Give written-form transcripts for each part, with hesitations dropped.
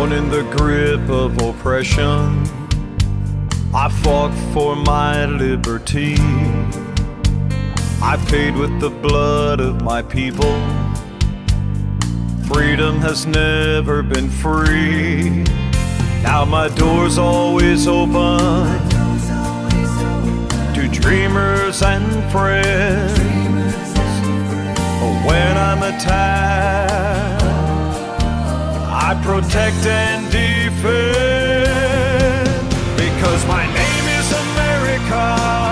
Born in the grip of oppression, I fought for my liberty. I paid with the blood of my people. Freedom has never been free. Now my door's always open to dreamers and friends. When I'm attacked, I protect and defend, because my name is America.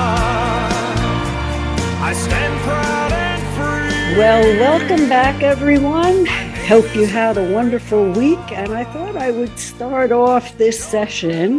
I stand proud and free. Well, welcome back, everyone. Hope you had a wonderful week, and I thought I would start off this session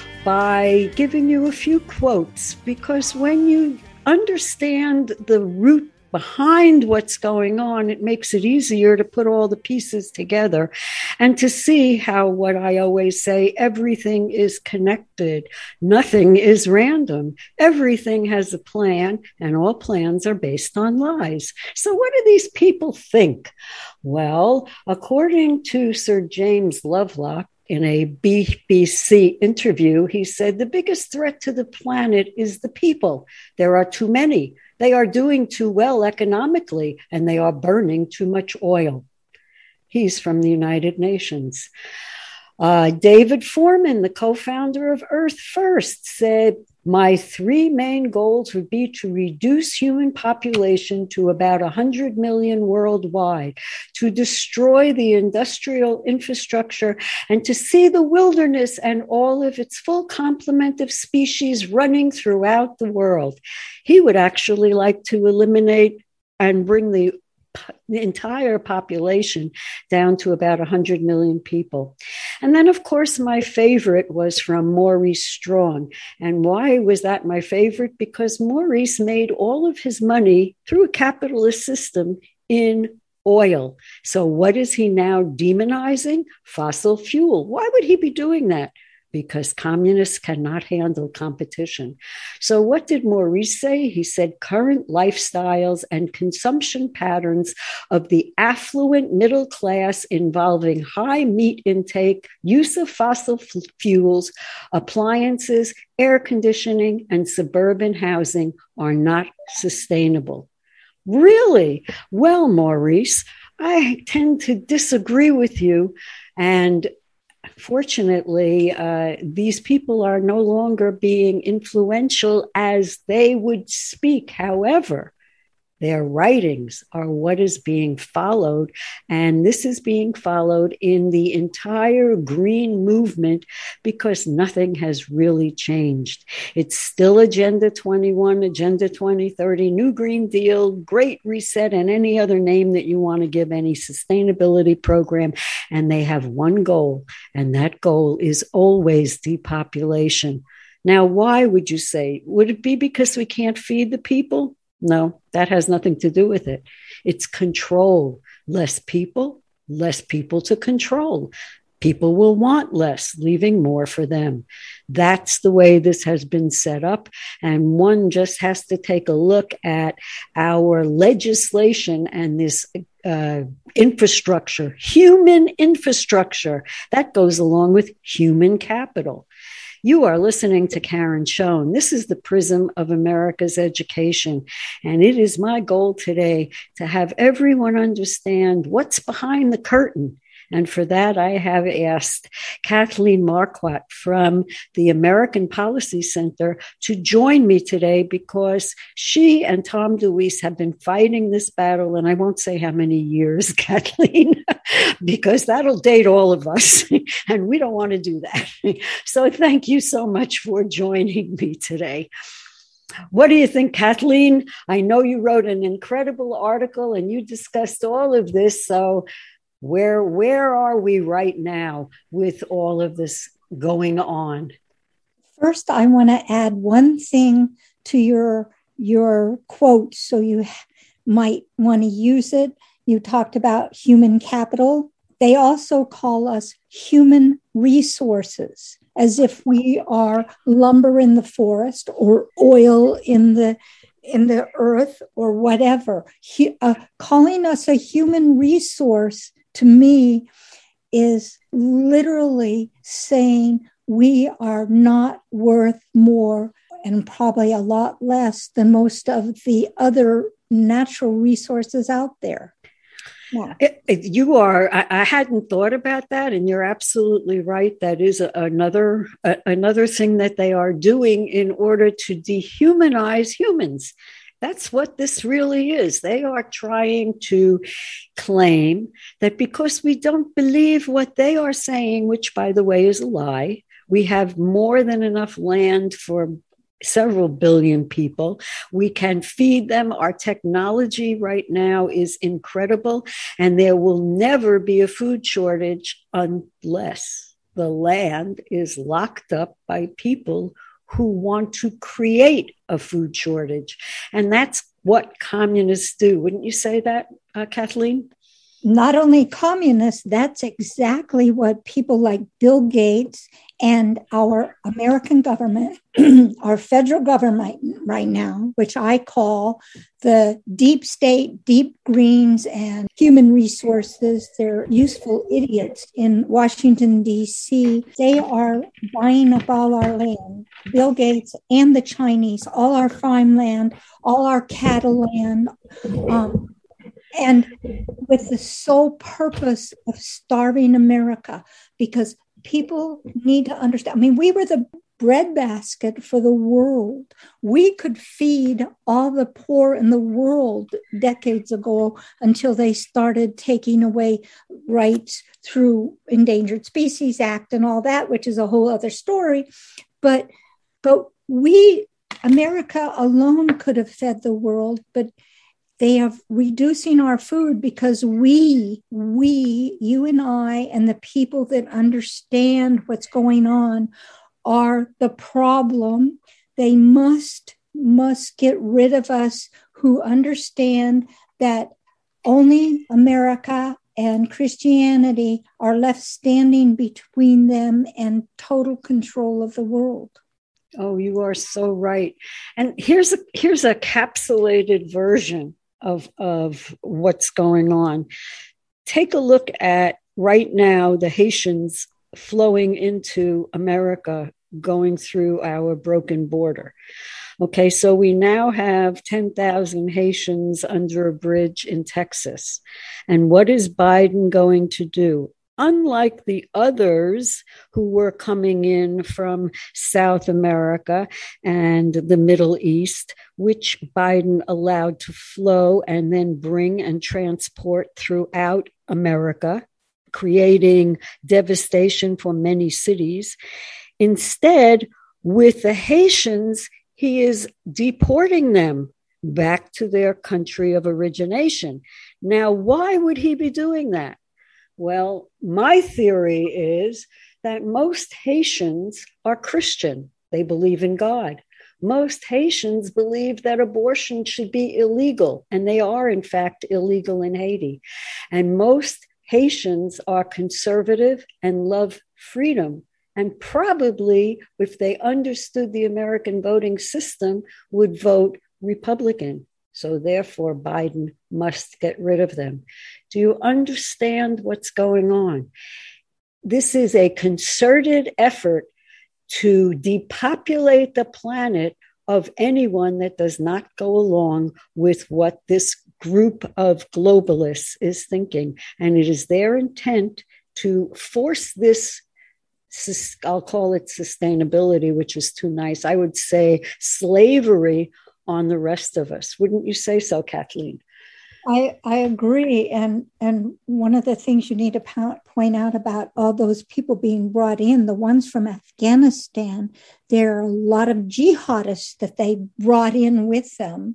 by giving you a few quotes, because when you understand the root behind what's going on, it makes it easier to put all the pieces together and to see how, what I always say, everything is connected. Nothing is random. Everything has a plan, and all plans are based on lies. So what do these people think? Well, according to Sir James Lovelock, in a BBC interview, he said, the biggest threat to the planet is the people. There are too many. They are doing too well economically, and they are burning too much oil. He's from the United Nations. David Foreman, the co-founder of Earth First, said, my three main goals would be to reduce human population to about 100 million worldwide, to destroy the industrial infrastructure, and to see the wilderness and all of its full complement of species running throughout the world. He would actually like to eliminate and bring the entire population down to about 100 million people. And then, of course, my favorite was from Maurice Strong. And why was that my favorite? Because Maurice made all of his money through a capitalist system in oil. So what is he now demonizing? Fossil fuel. Why would he be doing that? Because communists cannot handle competition. So what did Maurice say? He said current lifestyles and consumption patterns of the affluent middle class involving high meat intake, use of fossil fuels, appliances, air conditioning, and suburban housing are not sustainable. Really? Well, Maurice, I tend to disagree with you, and fortunately, these people are no longer being influential as they would speak. However, their writings are what is being followed, and this is being followed in the entire green movement because nothing has really changed. It's still Agenda 21, Agenda 2030, New Green Deal, Great Reset, and any other name that you want to give any sustainability program, and they have one goal, and that goal is always depopulation. Now, why would you say? Would it be because we can't feed the people? No, that has nothing to do with it. It's control. Less people to control. People will want less, leaving more for them. That's the way this has been set up. And one just has to take a look at our legislation and this infrastructure, human infrastructure, that goes along with human capital. You are listening to Karen Schoen. This is the Prism of America's Education. And it is my goal today to have everyone understand what's behind the curtain. And for that, I have asked Kathleen Marquardt from the American Policy Center to join me today because she and Tom DeWeese have been fighting this battle, and I won't say how many years, Kathleen, because that'll date all of us, and we don't want to do that. So thank you so much for joining me today. What do you think, Kathleen? I know you wrote an incredible article and you discussed all of this, so where are we right now with all of this going on? First, I want to add one thing to your quote, so you might want to use it. You talked about human capital. They also call us human resources, as if we are lumber in the forest or oil in the earth or whatever. Calling us a human resource, to me, is literally saying we are not worth more and probably a lot less than most of the other natural resources out there. Yeah. You are. I hadn't thought about that, and you're absolutely right. That is another thing that they are doing in order to dehumanize humans. That's what this really is. They are trying to claim that because we don't believe what they are saying, which, by the way, is a lie, we have more than enough land for several billion people. We can feed them. Our technology right now is incredible, and there will never be a food shortage unless the land is locked up by people who want to create a food shortage. And that's what communists do. Wouldn't you say that, Kathleen? Not only communists, that's exactly what people like Bill Gates and our American government, our federal government right now, which I call the deep state, deep greens, and human resources. They're useful idiots in Washington, D.C. They are buying up all our land, Bill Gates and the Chinese, all our farmland, all our cattle land, and with the sole purpose of starving America, because people need to understand. I mean, we were the breadbasket for the world. We could feed all the poor in the world decades ago until they started taking away rights through Endangered Species Act and all that, which is a whole other story. But we, America alone could have fed the world, but they are reducing our food because we, you and I, and the people that understand what's going on are the problem. They must get rid of us who understand that only America and Christianity are left standing between them and total control of the world. Oh, you are so right. And here's a capsulated version of what's going on. Take a look at right now the Haitians flowing into America, going through our broken border. Okay, so we now have 10,000 Haitians under a bridge in Texas. And what is Biden going to do? Unlike the others who were coming in from South America and the Middle East, which Biden allowed to flow and then bring and transport throughout America, creating devastation for many cities. Instead, with the Haitians, he is deporting them back to their country of origination. Now, why would he be doing that? Well, my theory is that most Haitians are Christian. They believe in God. Most Haitians believe that abortion should be illegal, and they are, in fact, illegal in Haiti. And most Haitians are conservative and love freedom, and probably, if they understood the American voting system, would vote Republican. So therefore, Biden must get rid of them. Do you understand what's going on? This is a concerted effort to depopulate the planet of anyone that does not go along with what this group of globalists is thinking. And it is their intent to force this, I'll call it sustainability, which is too nice. I would say slavery on the rest of us. Wouldn't you say so, Kathleen? I agree. And one of the things you need to point out about all those people being brought in, the ones from Afghanistan, there are a lot of jihadists that they brought in with them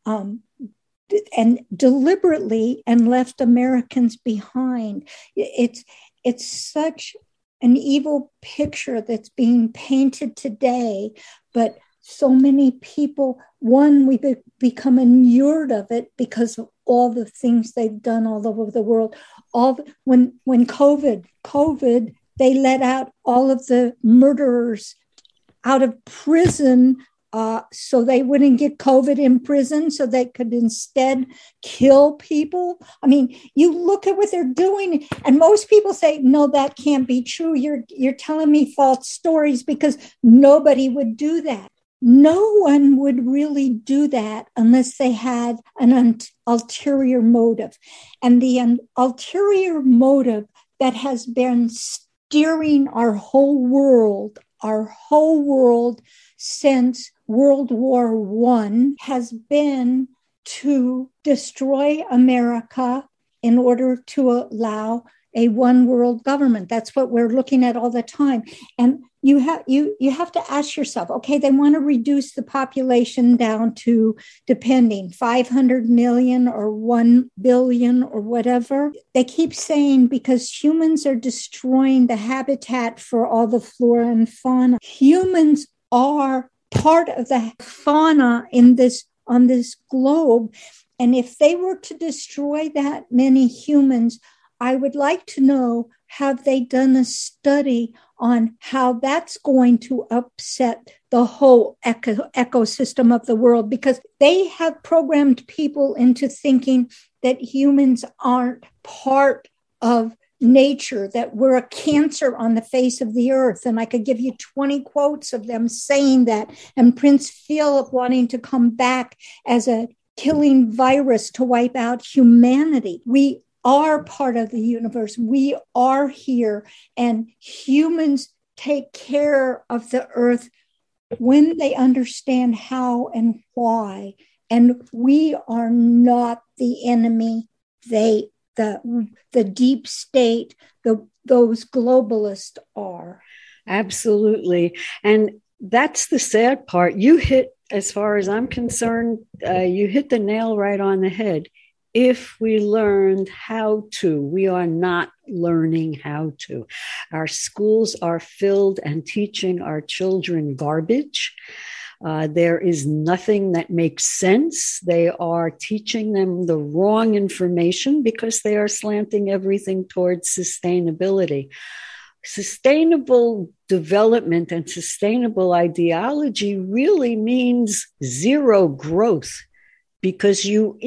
and deliberately and left Americans behind. It's such an evil picture that's being painted today, but so many people, one, we've become inured of it because of all the things they've done all over the world. When COVID, they let out all of the murderers out of prison so they wouldn't get COVID in prison, so they could instead kill people. I mean, you look at what they're doing, and most people say, no, that can't be true. You're telling me false stories, because nobody would do that. No one would really do that unless they had an ulterior motive. And the ulterior motive that has been steering our whole world since World War I has been to destroy America in order to allow a one world government. That's what we're looking at all the time. And you have to ask yourself, okay, they want to reduce the population down to, depending, 500 million or 1 billion or whatever. They keep saying because humans are destroying the habitat for all the flora and fauna. Humans are part of the fauna on this globe. And if they were to destroy that many humans, I would like to know, have they done a study on how that's going to upset the whole ecosystem of the world? Because they have programmed people into thinking that humans aren't part of nature, that we're a cancer on the face of the earth. And I could give you 20 quotes of them saying that, and Prince Philip wanting to come back as a killing virus to wipe out humanity. We are part of the universe. We are here, and humans take care of the earth when they understand how and why. And we are not the enemy. The deep state, those globalists are. Absolutely. And that's the sad part. You hit, as far as I'm concerned, you hit the nail right on the head. If we learned how to, we are not learning how to. Our schools are filled and teaching our children garbage. There is nothing that makes sense. They are teaching them the wrong information because they are slanting everything towards sustainability. Sustainable development and sustainable ideology really means zero growth. Because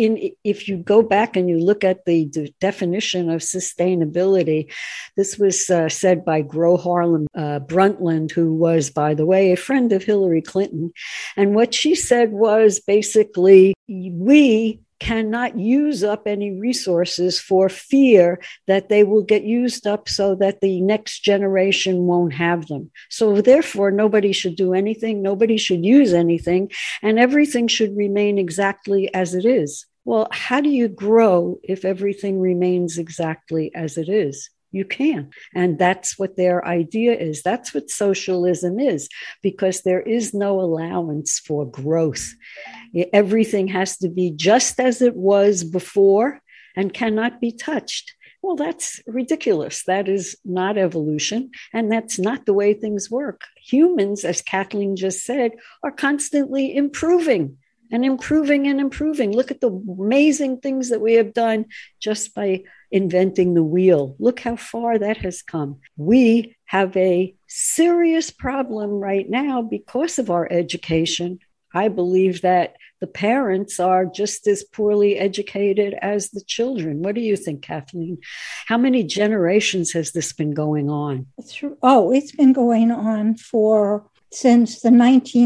if you go back and you look at the definition of sustainability, this was said by Gro Harlem Brundtland, who was, by the way, a friend of Hillary Clinton. And what she said was basically, we cannot use up any resources for fear that they will get used up so that the next generation won't have them. So therefore, nobody should do anything, nobody should use anything, and everything should remain exactly as it is. Well, how do you grow if everything remains exactly as it is? You can't. And that's what their idea is. That's what socialism is, because there is no allowance for growth. Everything has to be just as it was before and cannot be touched. Well, that's ridiculous. That is not evolution. And that's not the way things work. Humans, as Kathleen just said, are constantly improving and improving and improving. Look at the amazing things that we have done just by inventing the wheel. Look how far that has come. We have a serious problem right now because of our education. I believe that the parents are just as poorly educated as the children. What do you think, Kathleen? How many generations has this been going on? It's been going on since the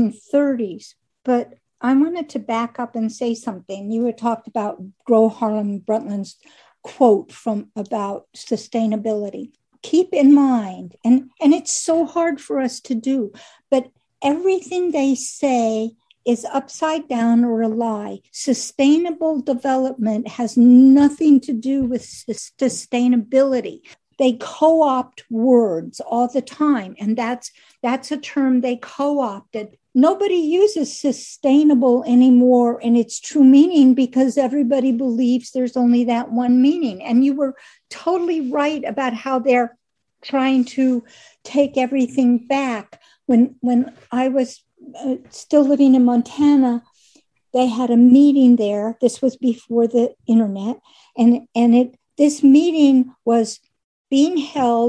1930s. But I wanted to back up and say something. You had talked about Gro Harlem Brundtland's quote about sustainability. Keep in mind, and it's so hard for us to do, but everything they say is upside down or a lie. Sustainable development has nothing to do with sustainability. They co-opt words all the time, and that's a term they co-opted. Nobody uses sustainable anymore in its true meaning because everybody believes there's only that one meaning. And you were totally right about how they're trying to take everything back. When I was still living in Montana, they had a meeting there. This was before the internet, and this meeting was being held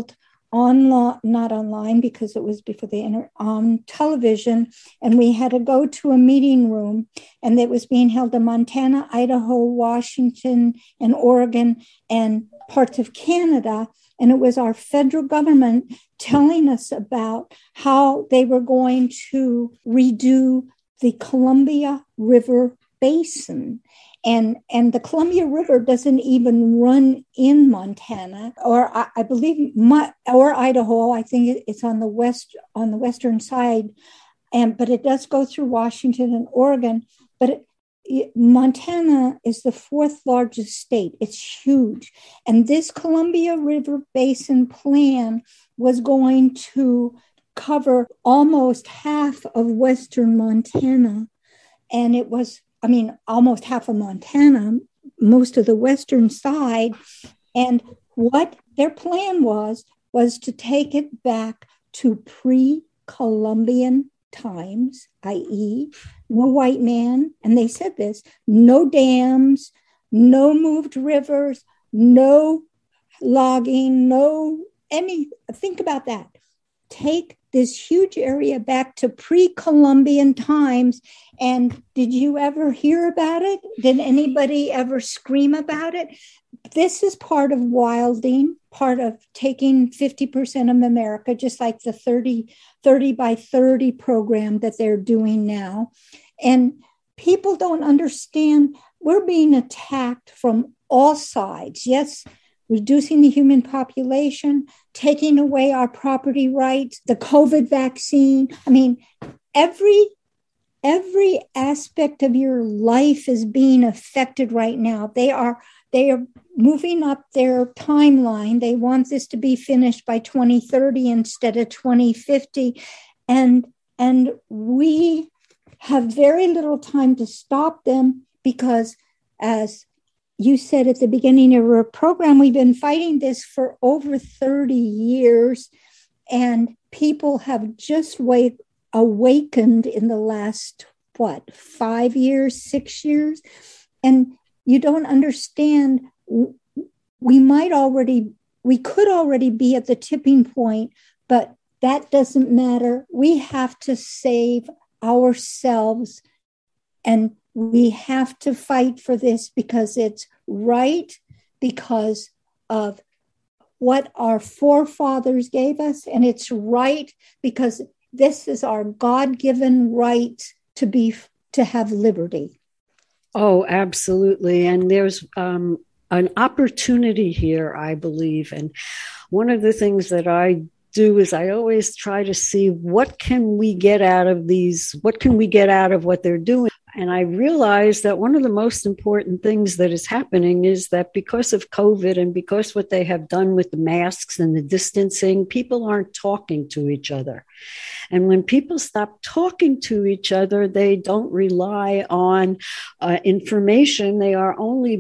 not online because it was before the internet, on television, and we had to go to a meeting room, and it was being held in Montana, Idaho, Washington, and Oregon, and parts of Canada. And it was our federal government telling us about how they were going to redo the Columbia River Basin. And the Columbia River doesn't even run in Montana, or I believe, or Idaho. I think it's on the western side, but it does go through Washington and Oregon. But Montana is the fourth largest state. It's huge, and this Columbia River Basin plan was going to cover almost half of western Montana, and it was, almost half of Montana, most of the western side. And what their plan was to take it back to pre-Columbian times, i.e., no white man, and they said this, no dams, no moved rivers, no logging, think about that. Take this huge area back to pre-Columbian times. And did you ever hear about it? Did anybody ever scream about it? This is part of wilding, part of taking 50% of America, just like the 30 by 30 program that they're doing now. And people don't understand, we're being attacked from all sides. Yes, reducing the human population, taking away our property rights, the COVID vaccine. Every aspect of your life is being affected right now. They are moving up their timeline. They want this to be finished by 2030 instead of 2050. And we have very little time to stop them because, as you said at the beginning of our program, we've been fighting this for over 30 years, and people have just awakened in the last, 5 years, 6 years? And you don't understand, we could already be at the tipping point, but that doesn't matter. We have to save ourselves, and we have to fight for this because it's right, because of what our forefathers gave us. And it's right because this is our God-given right to have liberty. Oh, absolutely. And there's an opportunity here, I believe. And one of the things that I do is I always try to see what can we get out of what they're doing. And I realized that one of the most important things that is happening is that because of COVID and because what they have done with the masks and the distancing, people aren't talking to each other. And when people stop talking to each other, they don't rely on information. They are only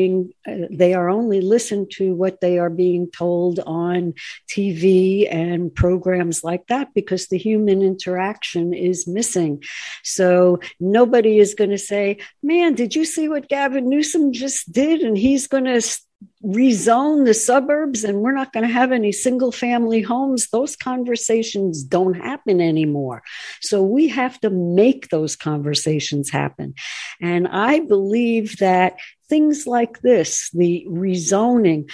listened to what they are being told on TV and programs like that, because the human interaction is missing. So nobody is going to say, man, did you see what Gavin Newsom just did? And he's going to rezone the suburbs and we're not going to have any single family homes. Those conversations don't happen anymore. So we have to make those conversations happen. And I believe that things like this, the rezoning,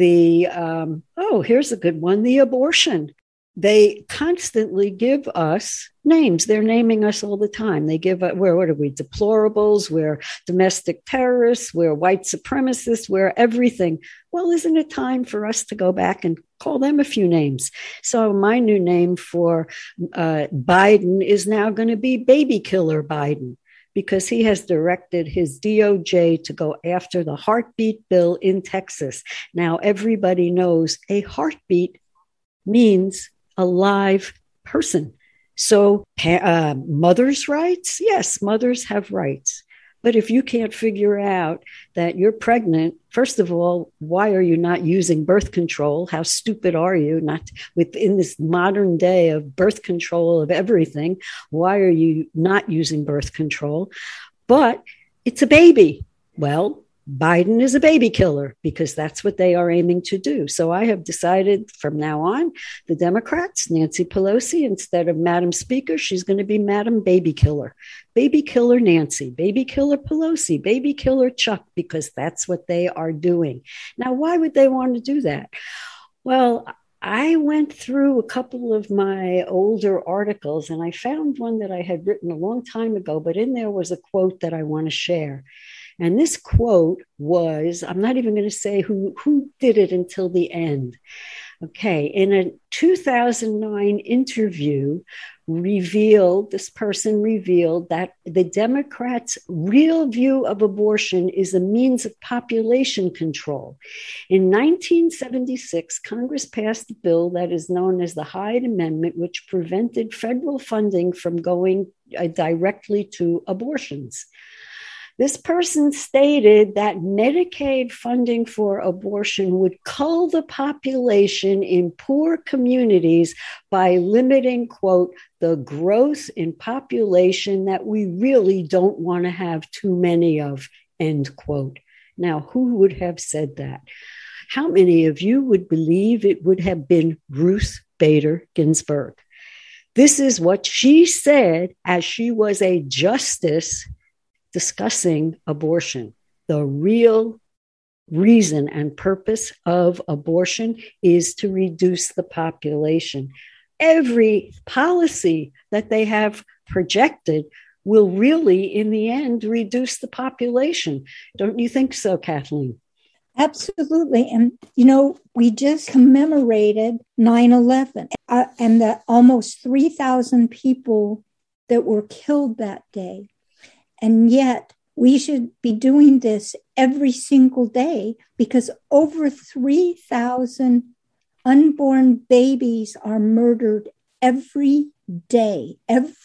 here's a good one, the abortion. They constantly give us names. They're naming us all the time. They give us, what are we, deplorables, we're domestic terrorists, we're white supremacists, we're everything. Well, isn't it time for us to go back and call them a few names? So my new name for Biden is now going to be Baby Killer Biden, because he has directed his DOJ to go after the heartbeat bill in Texas. Now, everybody knows a heartbeat means a live person. So mothers' rights? Yes, mothers have rights. But if you can't figure out that you're pregnant, first of all, why are you not using birth control? How stupid are you? Not within this modern day of birth control of everything. Why are you not using birth control? But it's a baby. Well, Biden is a baby killer, because that's what they are aiming to do. So I have decided from now on, the Democrats, Nancy Pelosi, instead of Madam Speaker, she's going to be Madam Baby Killer. Baby Killer Nancy, Baby Killer Pelosi, Baby Killer Chuck, because that's what they are doing. Now, why would they want to do that? Well, I went through a couple of my older articles, and I found one that I had written a long time ago, but in there was a quote that I want to share. And this quote was, I'm not even going to say who did it until the end. Okay, in a 2009 interview, this person revealed that the Democrats' real view of abortion is a means of population control. In 1976, Congress passed a bill that is known as the Hyde Amendment, which prevented federal funding from going directly to abortions. This person stated that Medicaid funding for abortion would cull the population in poor communities by limiting, quote, the growth in population that we really don't want to have too many of, end quote. Now, who would have said that? How many of you would believe it would have been Ruth Bader Ginsburg? This is what she said as she was a justice discussing abortion. The real reason and purpose of abortion is to reduce the population. Every policy that they have projected will really, in the end, reduce the population. Don't you think so, Kathleen? Absolutely. And, we just commemorated 9/11 and the almost 3,000 people that were killed that day. And yet we should be doing this every single day, because over 3,000 unborn babies are murdered every day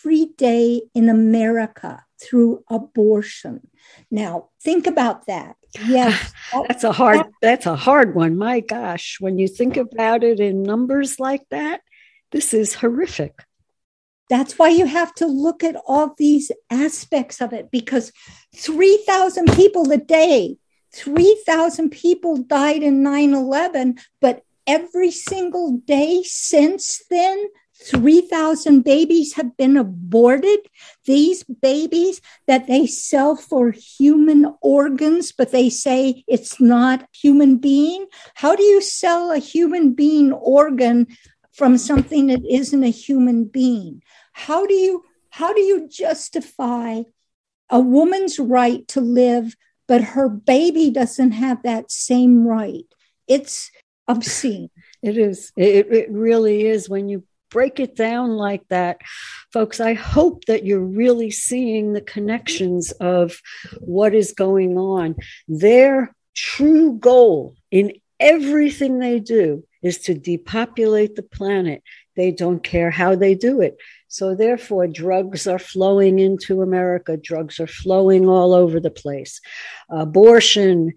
in America through abortion. Now, think about that. Yes. That's a hard one. My gosh, when you think about it in numbers like that, this is horrific. That's why you have to look at all these aspects of it, because 3,000 people a day, 3,000 people died in 9/11, but every single day since then, 3,000 babies have been aborted. These babies that they sell for human organs, but they say it's not human being. How do you sell a human being organ from something that isn't a human being? How do you justify a woman's right to live, but her baby doesn't have that same right? It's obscene. It is. It really is. When you break it down like that, folks, I hope that you're really seeing the connections of what is going on. Their true goal in everything they do is to depopulate the planet. They don't care how they do it. So therefore, drugs are flowing into America. Drugs are flowing all over the place. Abortion,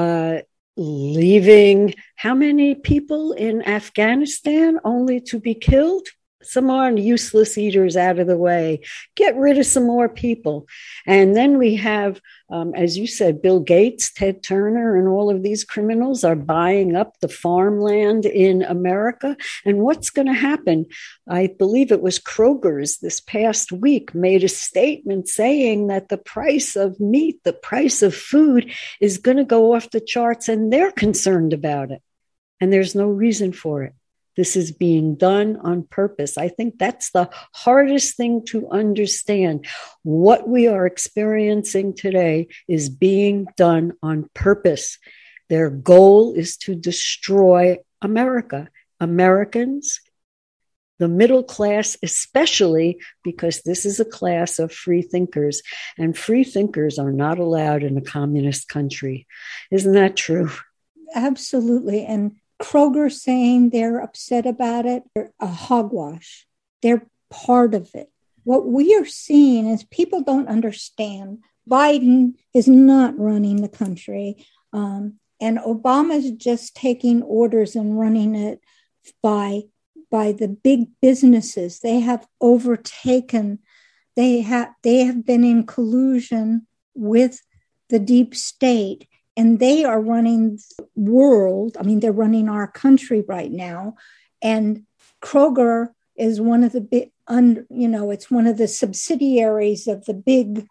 leaving how many people in Afghanistan only to be killed? Some are useless eaters out of the way. Get rid of some more people. And then we have, as you said, Bill Gates, Ted Turner, and all of these criminals are buying up the farmland in America. And what's going to happen? I believe it was Kroger's this past week made a statement saying that the price of meat, the price of food is going to go off the charts, and they're concerned about it. And there's no reason for it. This is being done on purpose. I think that's the hardest thing to understand. What we are experiencing today is being done on purpose. Their goal is to destroy America, Americans, the middle class, especially because this is a class of free thinkers, and free thinkers are not allowed in a communist country. Isn't that true? Absolutely. And Kroger saying they're upset about it, they're a hogwash. They're part of it. What we are seeing is people don't understand. Biden is not running the country. And Obama's just taking orders and running it by the big businesses. They have overtaken, they have been in collusion with the deep state. and they are running the world. I mean, they're running our country right now. And Kroger is one of the big, it's one of the subsidiaries of the big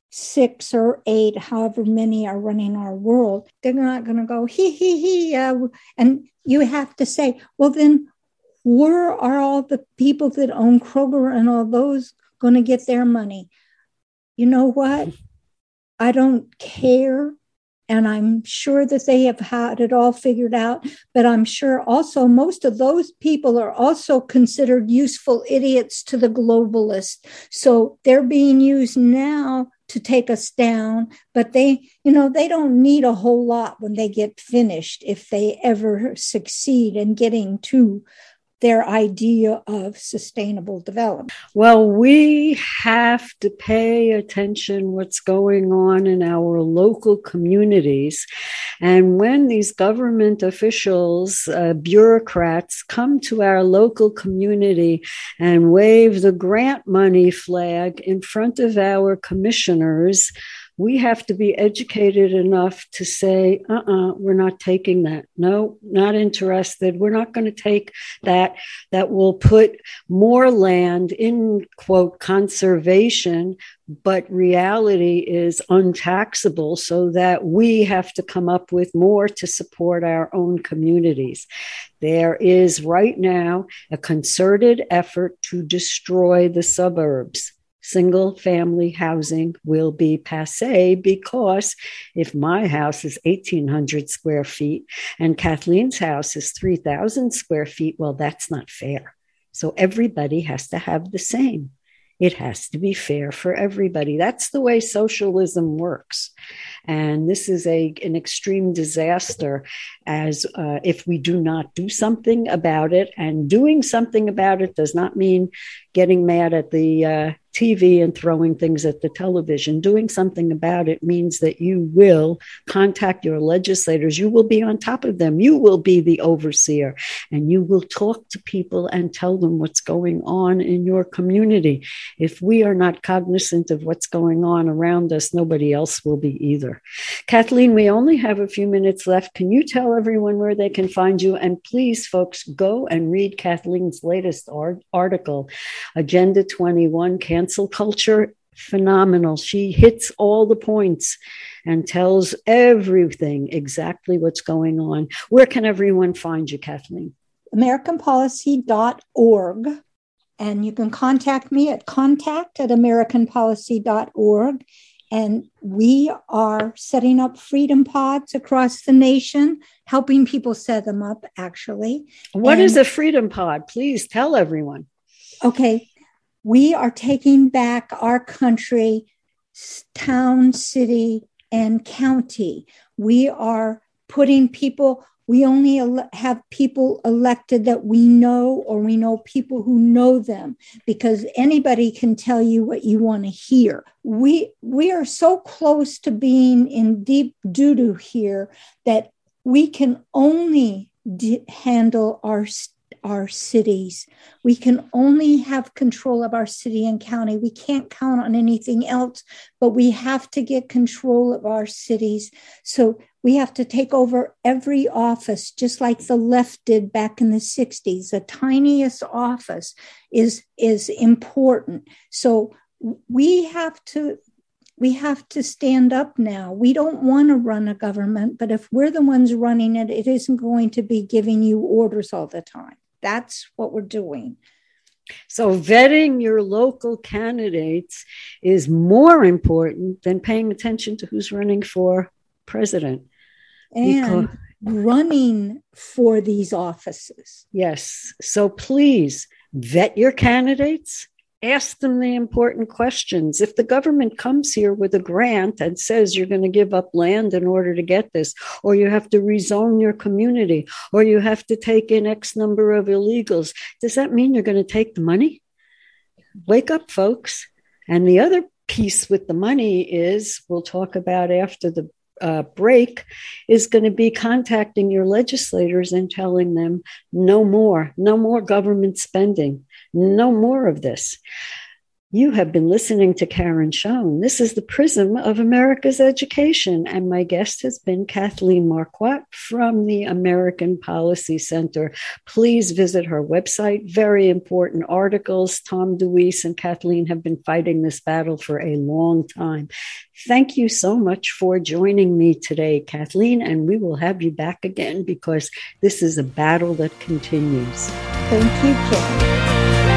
6 or 8, however many are running our world. They're not going to go, he. And you have to say, well, then where are all the people that own Kroger and all those going to get their money? You know what? I don't care. And I'm sure that they have had it all figured out. But I'm sure also most of those people are also considered useful idiots to the globalists. So they're being used now to take us down. But they don't need a whole lot when they get finished, if they ever succeed in getting to their idea of sustainable development. Well, we have to pay attention what's going on in our local communities. And when these government officials, bureaucrats come to our local community and wave the grant money flag in front of our commissioners, we have to be educated enough to say, we're not taking that. No, not interested. We're not going to take that. That will put more land in, quote, conservation, but reality is untaxable, so that we have to come up with more to support our own communities. There is right now a concerted effort to destroy the suburbs. Single family housing will be passé, because if my house is 1,800 square feet and Kathleen's house is 3,000 square feet, well, that's not fair. So everybody has to have the same. It has to be fair for everybody. That's the way socialism works. And this is an extreme disaster, as if we do not do something about it. And doing something about it does not mean getting mad at the TV and throwing things at the television. Doing something about it means that you will contact your legislators. You will be on top of them. You will be the overseer, and you will talk to people and tell them what's going on in your community. If we are not cognizant of what's going on around us, nobody else will be either. Kathleen, we only have a few minutes left. Can you tell everyone where they can find you? And please, folks, go and read Kathleen's latest article, Agenda 21, Cancel Culture. Phenomenal. She hits all the points and tells everything, exactly what's going on. Where can everyone find you, Kathleen? AmericanPolicy.org. And you can contact me at contact@AmericanPolicy.org. And we are setting up freedom pods across the nation, helping people set them up, actually. What is a freedom pod? Please tell everyone. Okay. We are taking back our country, town, city, and county. We are putting people, we only have people elected that we know, or we know people who know them, because anybody can tell you what you want to hear. We are so close to being in deep doo-doo here that we can only handle our cities. We can only have control of our city and county. We can't count on anything else, but we have to get control of our cities. So we have to take over every office, just like the left did back in the 60s. The tiniest office is important. So we have to stand up now. We don't want to run a government, but if we're the ones running it, it isn't going to be giving you orders all the time. That's what we're doing. So vetting your local candidates is more important than paying attention to who's running for president. And running for these offices. Yes. So please vet your candidates. Ask them the important questions. If the government comes here with a grant and says you're going to give up land in order to get this, or you have to rezone your community, or you have to take in X number of illegals, does that mean you're going to take the money? Wake up, folks. And the other piece with the money is, we'll talk about after the break, is going to be contacting your legislators and telling them no more government spending, no more of this. You have been listening to Karen Schoen. This is the Prism of America's Education, and my guest has been Kathleen Marquardt from the American Policy Center. Please visit her website. Very important articles. Tom DeWeese and Kathleen have been fighting this battle for a long time. Thank you so much for joining me today, Kathleen, and we will have you back again because this is a battle that continues. Thank you, Karen.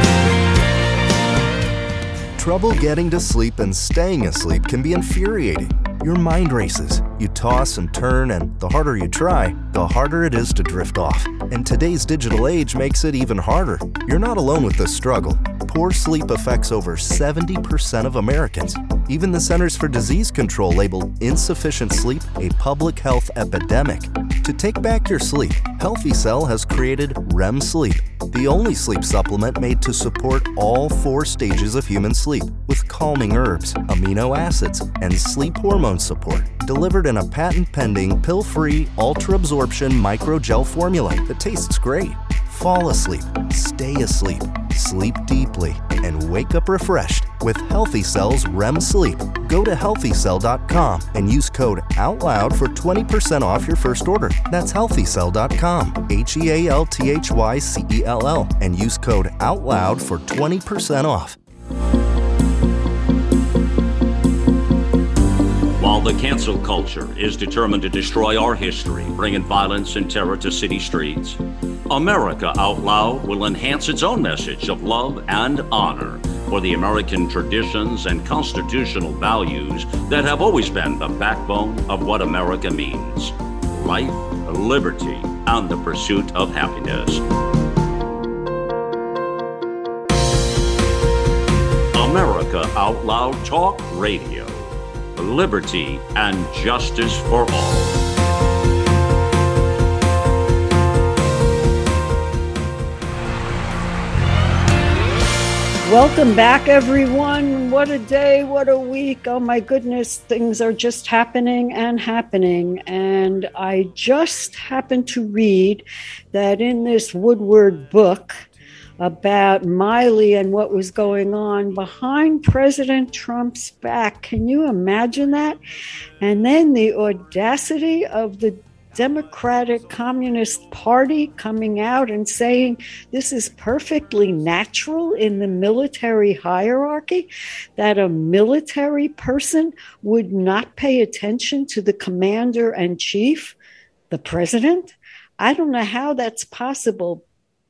Trouble getting to sleep and staying asleep can be infuriating. Your mind races. You toss and turn, and the harder you try, the harder it is to drift off. And today's digital age makes it even harder. You're not alone with this struggle. Poor sleep affects over 70% of Americans. Even the Centers for Disease Control labeled insufficient sleep a public health epidemic. To take back your sleep, Healthy Cell has created REM Sleep, the only sleep supplement made to support all 4 stages of human sleep with calming herbs, amino acids, and sleep hormone support, delivered in a patent-pending, pill-free, ultra-absorption microgel formula that tastes great. Fall asleep, stay asleep, sleep deeply, and wake up refreshed with Healthy Cell's REM Sleep. Go to healthycell.com and use code OUTLOUD for 20% off your first order. That's healthycell.com, HEALTHYCELL, and use code OUTLOUD for 20% off. While the cancel culture is determined to destroy our history, bringing violence and terror to city streets, America Out Loud will enhance its own message of love and honor for the American traditions and constitutional values that have always been the backbone of what America means: life, liberty, and the pursuit of happiness. America Out Loud Talk Radio. Liberty and justice for all. Welcome back, everyone. What a day, what a week. Oh my goodness, things are just happening and happening. And I just happened to read that in this Woodward book about Miley and what was going on behind President Trump's back. Can you imagine that? And then the audacity of the Democratic Communist Party coming out and saying this is perfectly natural in the military hierarchy, that a military person would not pay attention to the commander in chief, the president. I don't know how that's possible,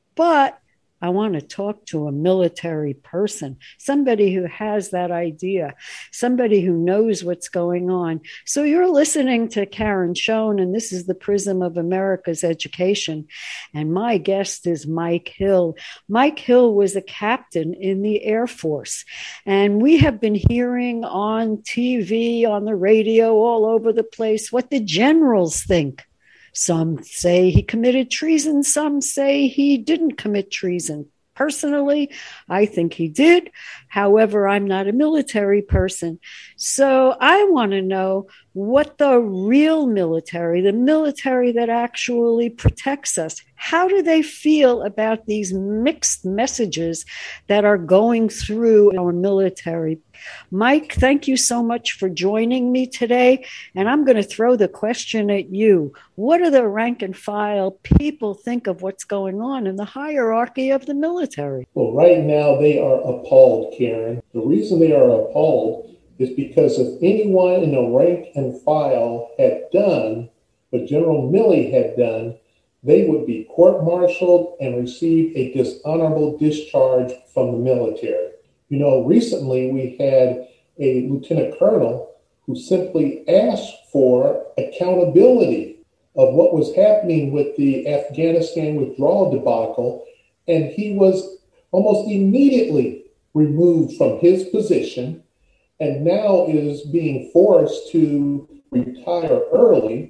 but I want to talk to a military person, somebody who has that idea, somebody who knows what's going on. So you're listening to Karen Schoen, and this is the Prism of America's Education. And my guest is Mike Hill. Mike Hill was a captain in the Air Force. And we have been hearing on TV, on the radio, all over the place, what the generals think. Some say he committed treason. Some say he didn't commit treason. Personally, I think he did. However, I'm not a military person. So I want to know what the real military, the military that actually protects us, how do they feel about these mixed messages that are going through our military? Mike, thank you so much for joining me today. And I'm going to throw the question at you. What do the rank and file people think of what's going on in the hierarchy of the military? Well, right now they are appalled, Karen. The reason they are appalled is because if anyone in the rank and file had done what General Milley had done, they would be court-martialed and receive a dishonorable discharge from the military. You know, recently we had a lieutenant colonel who simply asked for accountability of what was happening with the Afghanistan withdrawal debacle, and he was almost immediately removed from his position and now is being forced to retire early,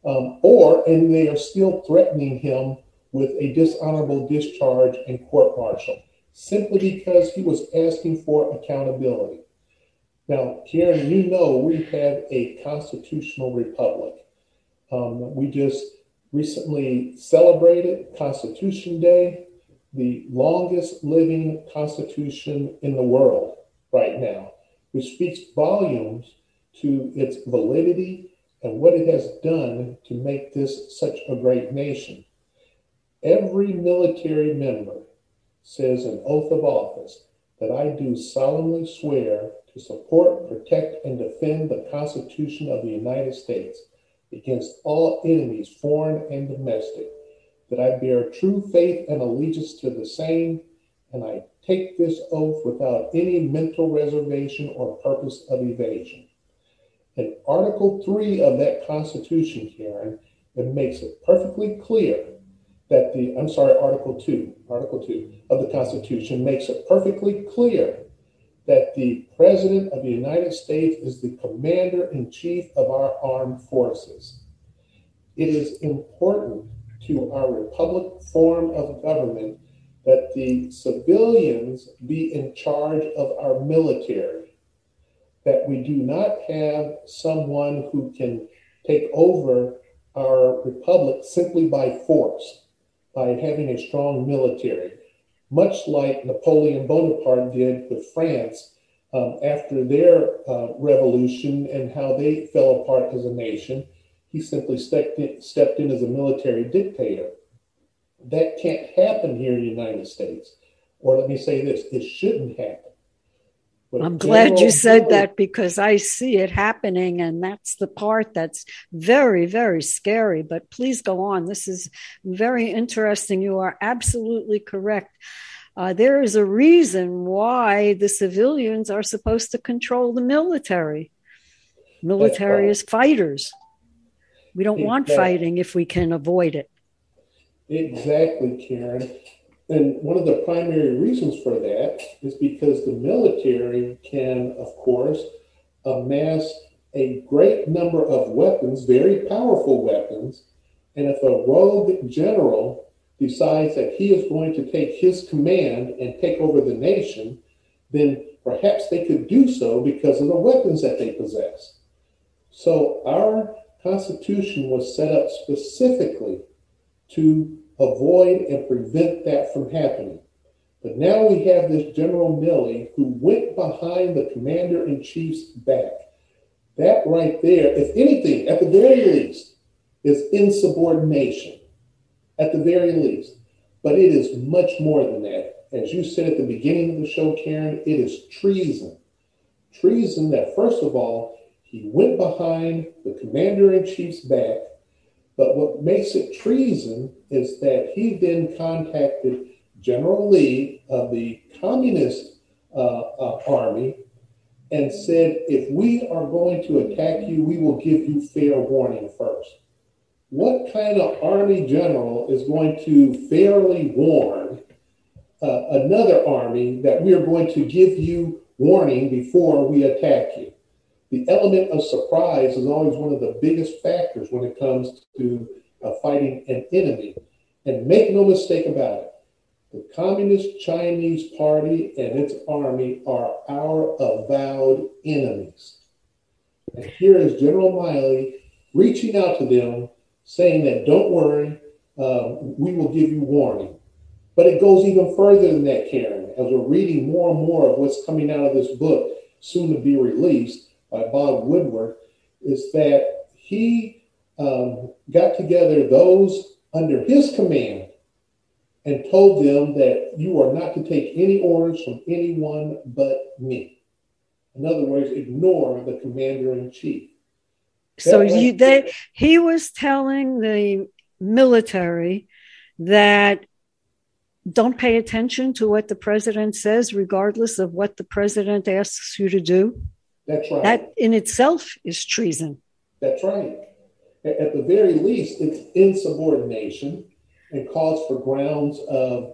and they are still threatening him with a dishonorable discharge and court-martial, simply because he was asking for accountability. Now, Karen, you know we have a constitutional republic. We just recently celebrated Constitution Day, the longest living constitution in the world. right now, which speaks volumes to its validity and what it has done to make this such a great nation. Every military member says an oath of office that I do solemnly swear to support, protect, and defend the Constitution of the United States against all enemies, foreign and domestic, that I bear true faith and allegiance to the same, and I take this oath without any mental reservation or purpose of evasion. In Article 3 of that Constitution, Karen, it makes it perfectly clear that Article 2 of the Constitution makes it perfectly clear that the President of the United States is the Commander-in-Chief of our armed forces. It is important to our republic form of government that the civilians be in charge of our military, that we do not have someone who can take over our republic simply by force, by having a strong military, much like Napoleon Bonaparte did with France after their revolution and how they fell apart as a nation. He simply stepped in as a military dictator. That can't happen here in the United States. Or let me say this, it shouldn't happen. But I'm glad you said that, because I see it happening, and that's the part that's very, very scary. But please go on. This is very interesting. You are absolutely correct. There is a reason why the civilians are supposed to control the military. Military is fighters. We don't want fighting if we can avoid it. Exactly, Karen. And one of the primary reasons for that is because the military can, of course, amass a great number of weapons, very powerful weapons. And if a rogue general decides that he is going to take his command and take over the nation, then perhaps they could do so because of the weapons that they possess. So our Constitution was set up specifically to avoid and prevent that from happening. But now we have this General Milley who went behind the Commander-in-Chief's back. That right there, if anything, at the very least, is insubordination, at the very least. But it is much more than that. As you said at the beginning of the show, Karen, it is treason. Treason that, first of all, he went behind the Commander-in-Chief's back. But what makes it treason is that he then contacted General Lee of the Communist Army and said, if we are going to attack you, we will give you fair warning first. What kind of army general is going to fairly warn another army that we are going to give you warning before we attack you? The element of surprise is always one of the biggest factors when it comes to fighting an enemy. And make no mistake about it, the Communist Chinese Party and its army are our avowed enemies. And here is General Milley reaching out to them, saying that, don't worry, we will give you warning. But it goes even further than that, Karen. As we're reading more and more of what's coming out of this book, soon to be released, by Bob Woodward, is that he got together those under his command and told them that you are not to take any orders from anyone but me. In other words, ignore the Commander-in-Chief. So he was telling the military that don't pay attention to what the president says, regardless of what the president asks you to do. That's right. That in itself is treason. That's right. At the very least, it's insubordination and calls for grounds of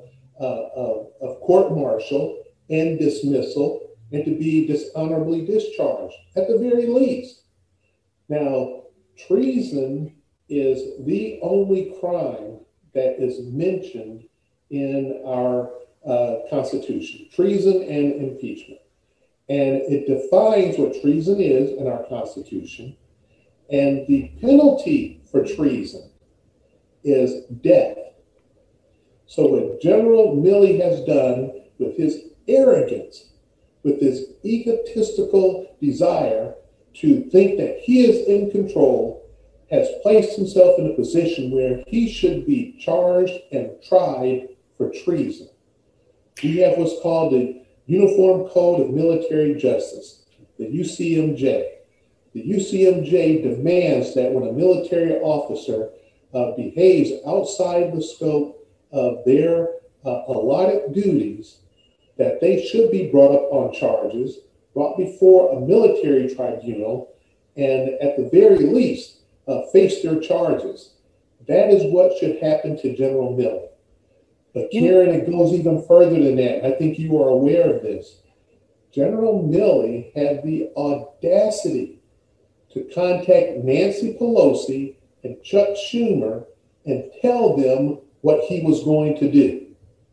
court-martial and dismissal and to be dishonorably discharged, at the very least. Now, treason is the only crime that is mentioned in our Constitution, treason and impeachment. And it defines what treason is in our Constitution. And the penalty for treason is death. So what General Milley has done with his arrogance with this egotistical desire to think that he is in control, has placed himself in a position where he should be charged and tried for treason. We have what's called the Uniform Code of Military Justice, the UCMJ. The UCMJ demands that when a military officer behaves outside the scope of their allotted duties, that they should be brought up on charges, brought before a military tribunal, and at the very least, face their charges. That is what should happen to General Milley. But Karen, it goes even further than that. I think you are aware of this. General Milley had the audacity to contact Nancy Pelosi and Chuck Schumer and tell them what he was going to do.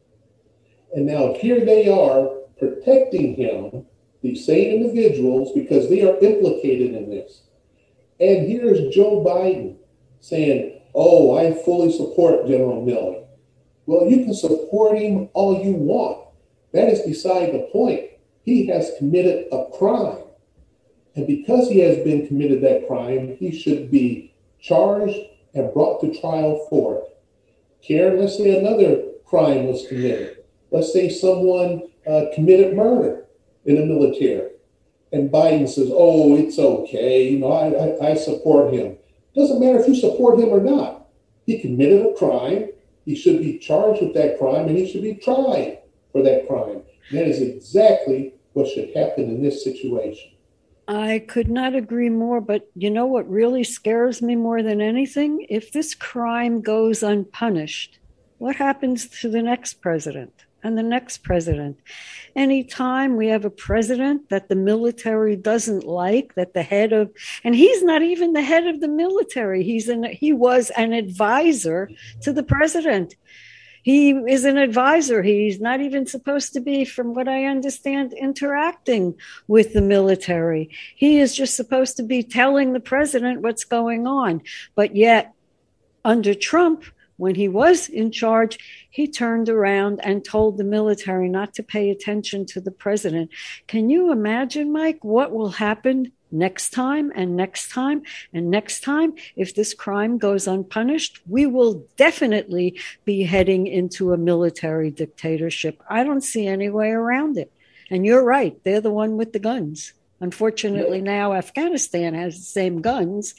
And now here they are protecting him, these same individuals, because they are implicated in this. And here's Joe Biden saying, oh, I fully support General Milley. Well, you can support him all you want. That is beside the point. He has committed a crime. And because he has been committed that crime, he should be charged and brought to trial for it. Karen, let's say another crime was committed. Let's say someone committed murder in the military. And Biden says, oh, it's okay. I support him. Doesn't matter if you support him or not. He committed a crime. He should be charged with that crime, and he should be tried for that crime. And that is exactly what should happen in this situation. I could not agree more, but you know what really scares me more than anything? If this crime goes unpunished, what happens to the next president and the next president? Anytime we have a president that the military doesn't like, that the head of, and he's not even the head of the military, he was an advisor to the president. He is an advisor. He's not even supposed to be, from what I understand, interacting with the military. He is just supposed to be telling the president what's going on. But yet, under Trump, when he was in charge, he turned around and told the military not to pay attention to the president. Can you imagine, Mike, what will happen next time and next time and next time? If this crime goes unpunished, we will definitely be heading into a military dictatorship. I don't see any way around it. And you're right. They're the one with the guns. Unfortunately, now Afghanistan has the same guns,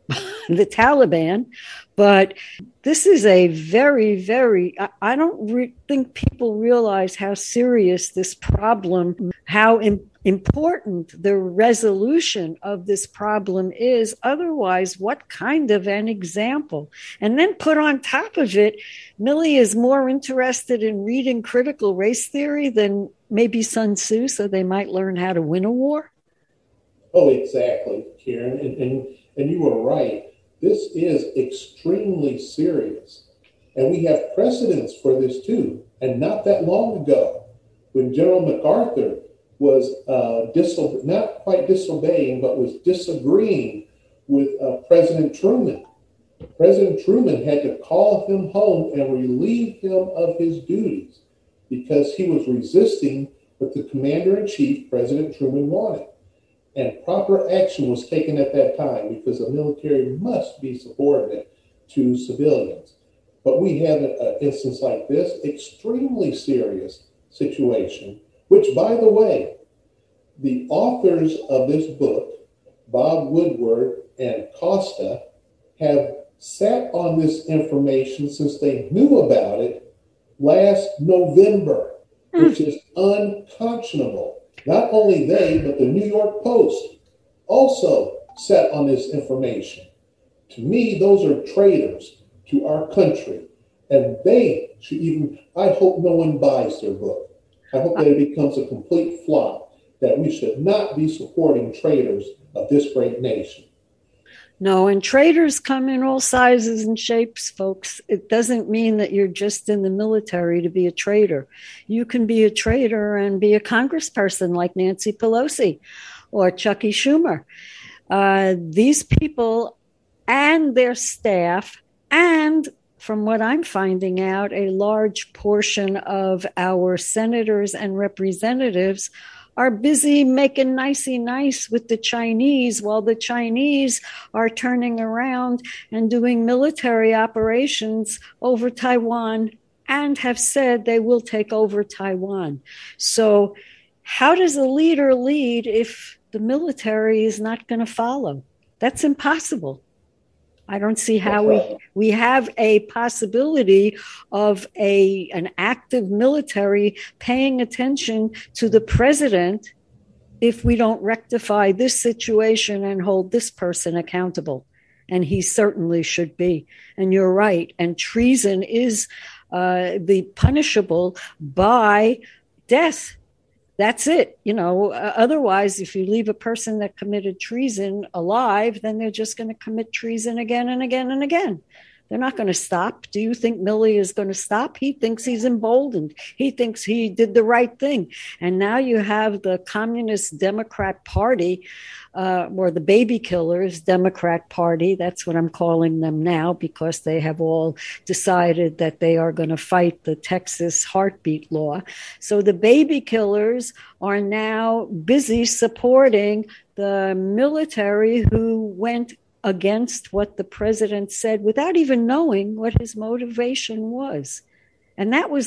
the Taliban. But this is a very, very, I don't think people realize how serious this problem, how important the resolution of this problem is. Otherwise, what kind of an example? And then put on top of it, Milley is more interested in reading critical race theory than maybe Sun Tzu, so they might learn how to win a war. Oh, exactly, Karen. And you were right. This is extremely serious. And we have precedents for this too. And not that long ago, when General MacArthur was not quite disobeying, but was disagreeing with President Truman. President Truman had to call him home and relieve him of his duties because he was resisting what the commander-in-chief, President Truman, wanted. And proper action was taken at that time because the military must be subordinate to civilians. But we have an instance like this, extremely serious situation, which, by the way, the authors of this book, Bob Woodward and Costa, have sat on this information since they knew about it last November, which is unconscionable. Not only they, but the New York Post also sat on this information. To me, those are traitors to our country. And they should even, I hope no one buys their book. I hope that it becomes a complete flop, that we should not be supporting traitors of this great nation. No, and traitors come in all sizes and shapes, folks. It doesn't mean that you're just in the military to be a traitor. You can be a traitor and be a congressperson like Nancy Pelosi or Chucky Schumer. These people and their staff, and from what I'm finding out, a large portion of our senators and representatives are busy making nicey nice with the Chinese while the Chinese are turning around and doing military operations over Taiwan and have said they will take over Taiwan. So how does a leader lead if the military is not going to follow? That's impossible. I don't see how we have a possibility of an active military paying attention to the president if we don't rectify this situation and hold this person accountable. And he certainly should be. And you're right. And treason is the punishable by death. That's it. Otherwise, if you leave a person that committed treason alive, then they're just going to commit treason again and again and again. They're not going to stop. Do you think Milley is going to stop? He thinks he's emboldened. He thinks he did the right thing. And now you have the Communist Democrat Party, or the baby killers Democrat Party. That's what I'm calling them now, because they have all decided that they are going to fight the Texas heartbeat law. So the baby killers are now busy supporting the military who went against what the president said without even knowing what his motivation was. And that was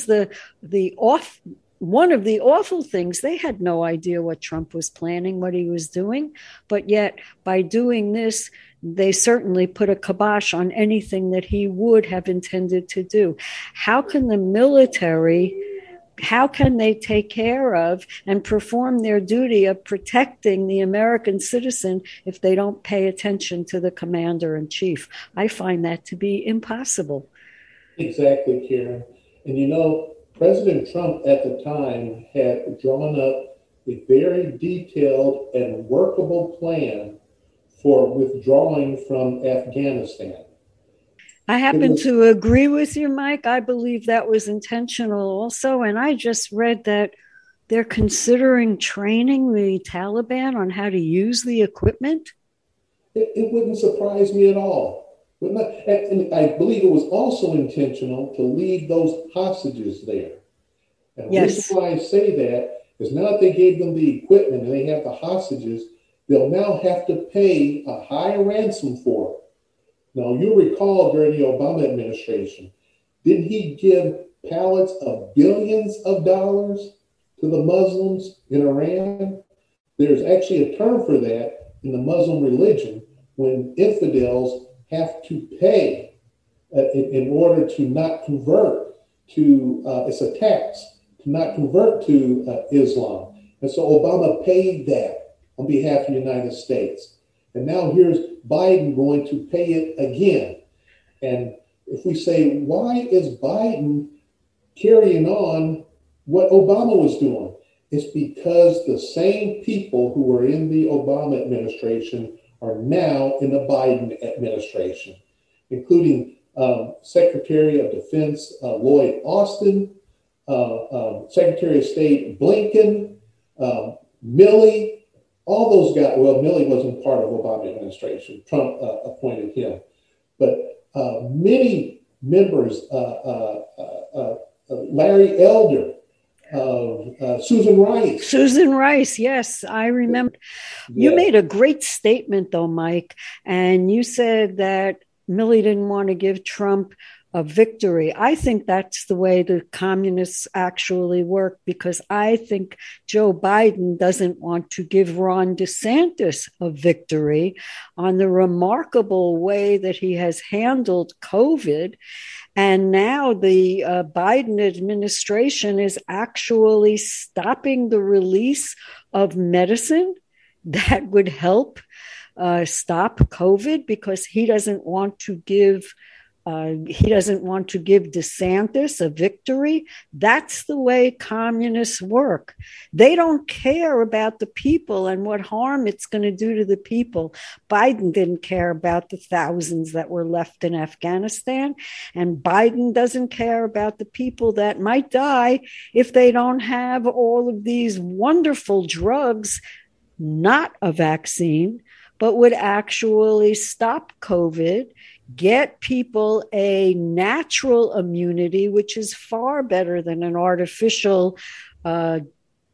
one of the awful things. They had no idea what Trump was planning, what he was doing. But yet, by doing this, they certainly put a kibosh on anything that he would have intended to do. How can the military, how can they take care of and perform their duty of protecting the American citizen if they don't pay attention to the commander in chief? I find that to be impossible. Exactly, Karen. And President Trump at the time had drawn up a very detailed and workable plan for withdrawing from Afghanistan. I happen to agree with you, Mike. I believe that was intentional also. And I just read that they're considering training the Taliban on how to use the equipment. It wouldn't surprise me at all. And I believe it was also intentional to leave those hostages there. And the reason why I say that is now that they gave them the equipment and they have the hostages, they'll now have to pay a high ransom for it. Now, you'll recall during the Obama administration, didn't he give pallets of billions of dollars to the Muslims in Iran? There's actually a term for that in the Muslim religion when infidels have to pay in order to not convert to, it's a tax, to not convert to Islam. And so Obama paid that on behalf of the United States. And now here's Biden going to pay it again. And if we say, why is Biden carrying on what Obama was doing? It's because the same people who were in the Obama administration are now in the Biden administration, including Secretary of Defense Lloyd Austin, Secretary of State Blinken, Milley, all those guys. Well, Milley wasn't part of Obama administration. Trump appointed him. But many members, Larry Elder, Susan Rice. Susan Rice, yes, I remember. You made a great statement, though, Mike, and you said that Milley didn't want to give Trump a victory. I think that's the way the communists actually work, because I think Joe Biden doesn't want to give Ron DeSantis a victory on the remarkable way that he has handled COVID. And now the Biden administration is actually stopping the release of medicine that would help stop COVID, because he doesn't want to give DeSantis a victory. That's the way communists work. They don't care about the people and what harm it's going to do to the people. Biden didn't care about the thousands that were left in Afghanistan, and Biden doesn't care about the people that might die if they don't have all of these wonderful drugs, not a vaccine, but would actually stop COVID, get people a natural immunity, which is far better than an artificial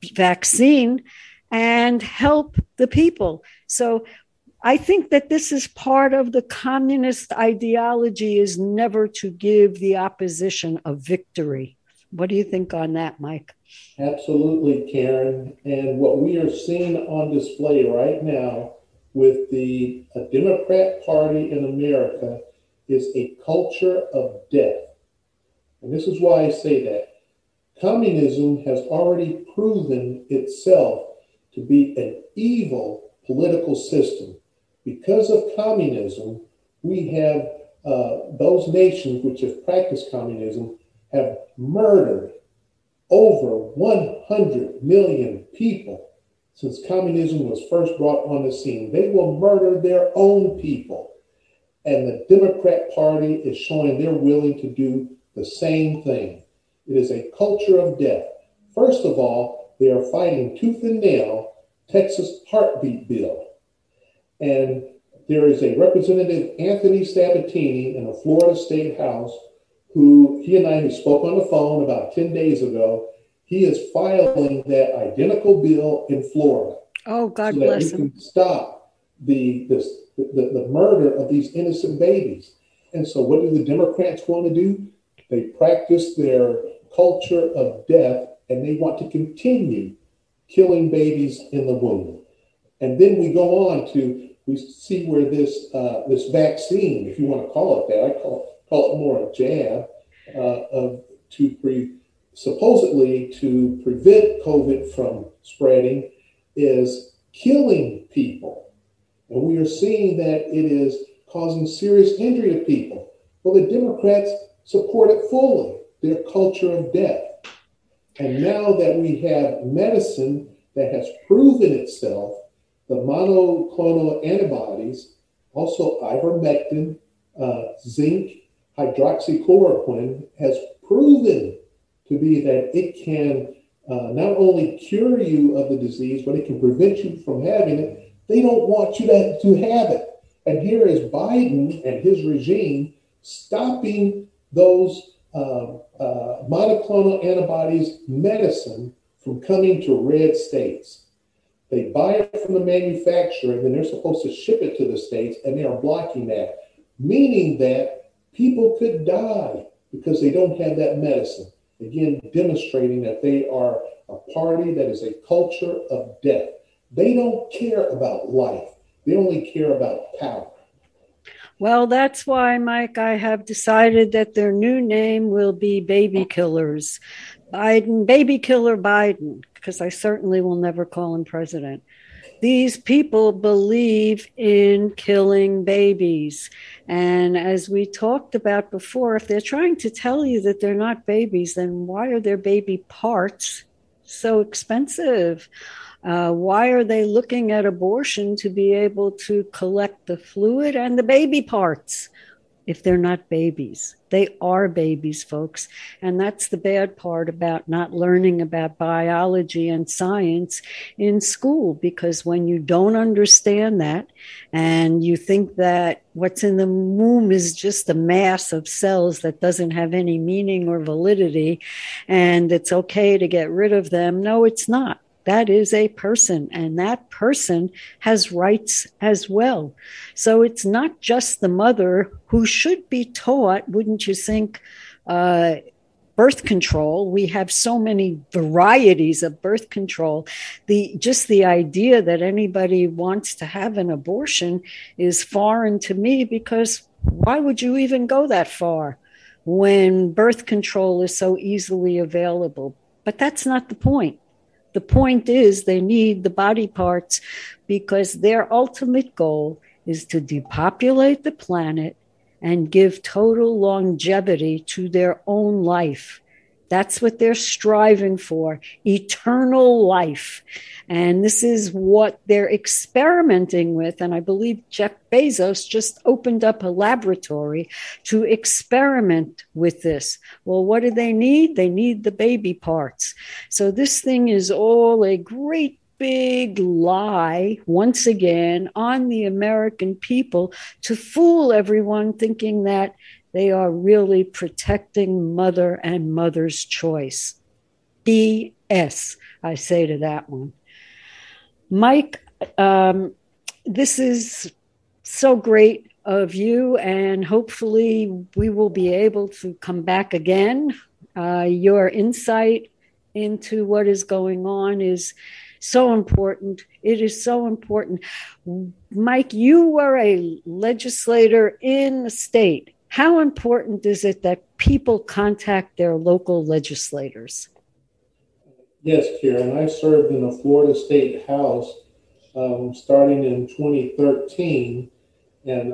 vaccine and help the people. So I think that this is part of the communist ideology, is never to give the opposition a victory. What do you think on that, Mike? Absolutely, Karen. And what we are seeing on display right now with the Democrat Party in America is a culture of death. And this is why I say that. Communism has already proven itself to be an evil political system. Because of communism, we have those nations which have practiced communism have murdered over 100 million people since communism was first brought on the scene. They will murder their own people. And the Democrat Party is showing they're willing to do the same thing. It is a culture of death. First of all, they are fighting tooth and nail Texas heartbeat bill. And there is a Representative Anthony Sabatini in the Florida State House he and I spoke on the phone about 10 days ago. He is filing that identical bill in Florida. Oh, God bless him. Can stop the murder of these innocent babies. And so what do the Democrats want to do? They practice their culture of death, and they want to continue killing babies in the womb. And then we go on we see where this vaccine, if you want to call it that, I call it more a jab, supposedly to prevent COVID from spreading, is killing people. And we are seeing that it is causing serious injury to people. Well, the Democrats support it fully, their culture of death. And now that we have medicine that has proven itself, the monoclonal antibodies, also ivermectin, zinc, hydroxychloroquine, has proven to be that it can not only cure you of the disease, but it can prevent you from having it. They don't want you to have it. And here is Biden and his regime stopping those monoclonal antibodies medicine from coming to red states. They buy it from the manufacturer, and then they're supposed to ship it to the states, and they are blocking that, meaning that people could die because they don't have that medicine. Again, demonstrating that they are a party that is a culture of death. They don't care about life. They only care about power. Well, that's why, Mike, I have decided that their new name will be Baby Killers. Baby Killer Biden, because I certainly will never call him president. These people believe in killing babies. And as we talked about before, if they're trying to tell you that they're not babies, then why are their baby parts so expensive? Why are they looking at abortion to be able to collect the fluid and the baby parts if they're not babies? They are babies, folks. And that's the bad part about not learning about biology and science in school, because when you don't understand that and you think that what's in the womb is just a mass of cells that doesn't have any meaning or validity and it's okay to get rid of them, no, it's not. That is a person, and that person has rights as well. So it's not just the mother who should be taught, wouldn't you think, birth control. We have so many varieties of birth control. Just the idea that anybody wants to have an abortion is foreign to me, because why would you even go that far when birth control is so easily available? But that's not the point. The point is they need the body parts because their ultimate goal is to depopulate the planet and give total longevity to their own life. That's what they're striving for, eternal life. And this is what they're experimenting with. And I believe Jeff Bezos just opened up a laboratory to experiment with this. Well, what do they need? They need the baby parts. So this thing is all a great big lie, once again, on the American people to fool everyone thinking that they are really protecting mother and mother's choice. BS. S, I say to that one. Mike, this is so great of you, and hopefully we will be able to come back again. Your insight into what is going on is so important. It is so important. Mike, you were a legislator in the state. How important is it that people contact their local legislators? Yes, Karen, I served in the Florida State House starting in 2013 and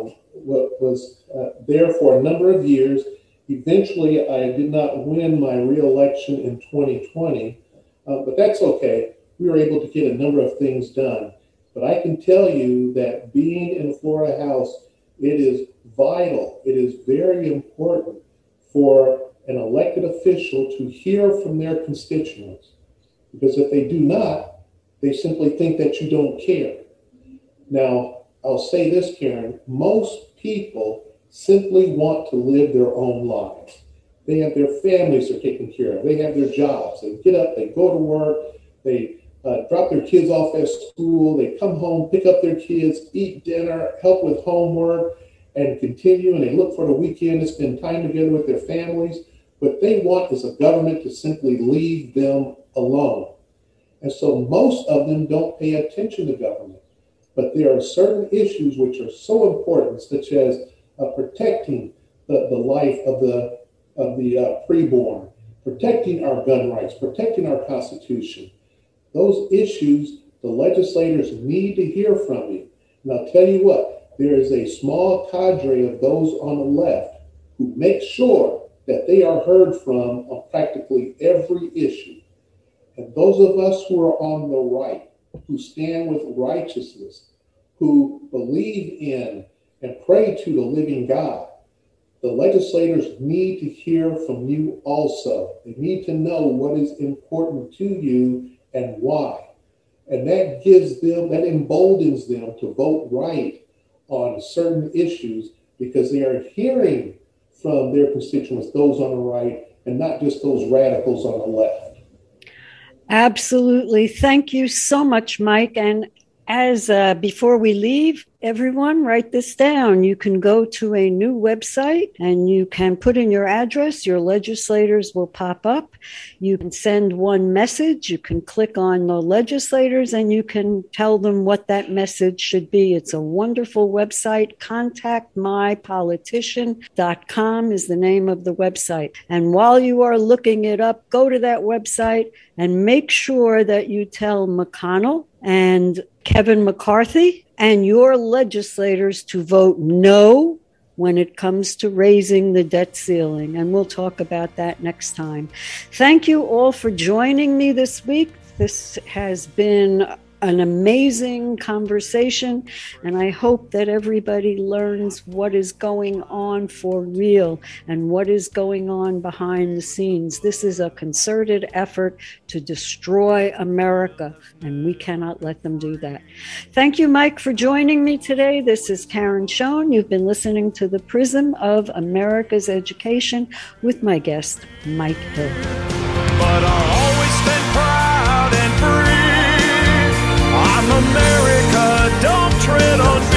was there for a number of years. Eventually, I did not win my re-election in 2020, but that's okay. We were able to get a number of things done. But I can tell you that being in the Florida House, it is vital. It is very important for an elected official to hear from their constituents. Because if they do not, they simply think that you don't care. Now, I'll say this, Karen, most people simply want to live their own lives. They have their families they're taking care of. They have their jobs. They get up, they go to work, they drop their kids off at school, they come home, pick up their kids, eat dinner, help with homework, and continue, and they look for the weekend to spend time together with their families. What they want is a government to simply leave them alone. And so most of them don't pay attention to government. But there are certain issues which are so important, such as protecting the life of the preborn, protecting our gun rights, protecting our Constitution. Those issues, the legislators need to hear from you. And I'll tell you what, there is a small cadre of those on the left who make sure that they are heard from on practically every issue. And those of us who are on the right, who stand with righteousness, who believe in and pray to the living God, the legislators need to hear from you also. They need to know what is important to you and why. And that gives them, that emboldens them to vote right on certain issues because they are hearing from their constituents, those on the right, and not just those radicals on the left. Absolutely. Thank you so much, Mike. And as before we leave, everyone, write this down. You can go to a new website and you can put in your address. Your legislators will pop up. You can send one message. You can click on the legislators and you can tell them what that message should be. It's a wonderful website. ContactMyPolitician.com is the name of the website. And while you are looking it up, go to that website and make sure that you tell McConnell and Kevin McCarthy and your legislators to vote no when it comes to raising the debt ceiling. And we'll talk about that next time. Thank you all for joining me this week. This has been an amazing conversation, and I hope that everybody learns what is going on for real and what is going on behind the scenes. This is a concerted effort to destroy America, and we cannot let them do that. Thank you, Mike, for joining me today. This is Karen Schoen. You've been listening to The Prism of America's Education with my guest, Mike Hill. But I'll always stand proud and free. I'm America, don't tread on me.